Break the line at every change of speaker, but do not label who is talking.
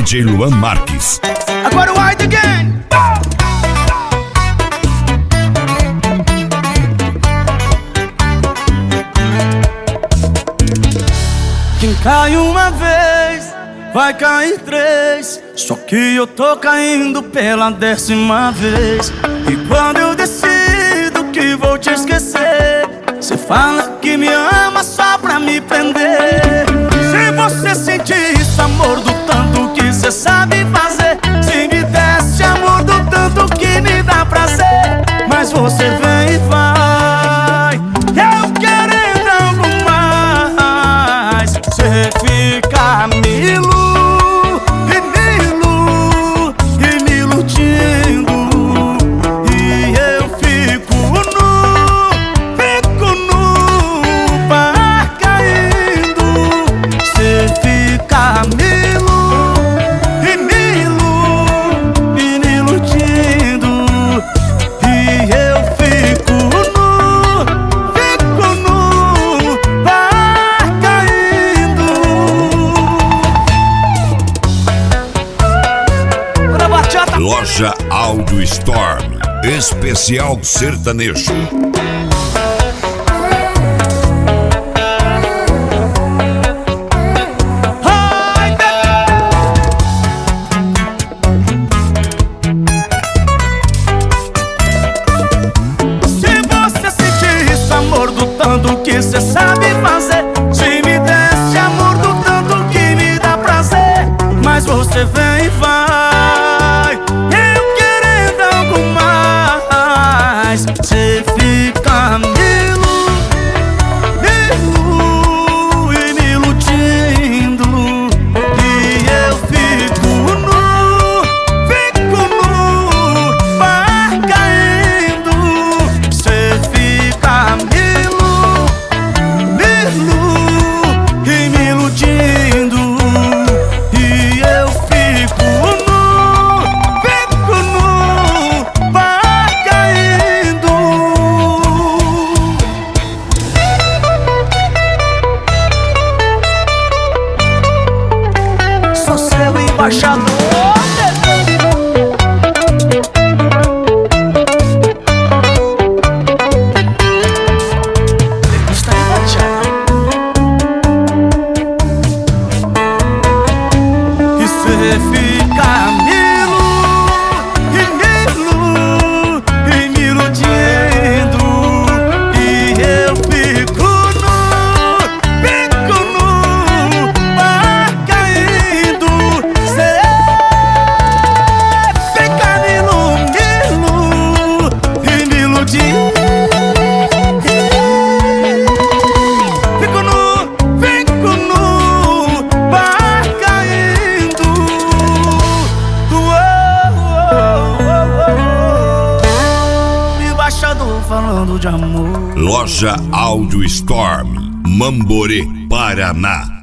DJ Luan Marques.
Agora o White Again. Quem cai uma vez, vai cair três. Só que eu tô caindo pela 10ª vez. E quando eu decido que vou te esquecer, cê fala que me ama só pra me prender. Se você sentir esse amor do tanto que cê sabe fazer, se me desse amor do tanto que me dá prazer, mas você vem e vai, eu querendo algo mais. Cê fica me iludindo, e eu fico no bar caindo. Cê fica me iludindo, e eu fico no bar caindo.
Loja Audio Storm, especial sertanejo.
Se você sentir esse amor do tanto que cê sabe fazer, se me desse amor do tanto que me dá prazer, mas você vem e vai, eu querendo algo mais. Cê fica me iludindo, e eu fico no bar caindo. Cê fica me iludindo, e eu fico no bar caindo. Sou seu embaixador. Está embaixado. E cê fica me iludindo, e eu fico no bar caindo. Cê fica me iludindo, fico no bar caindo. Embaixador falando de amor.
Loja Audio Storm, Mamborê, Paraná.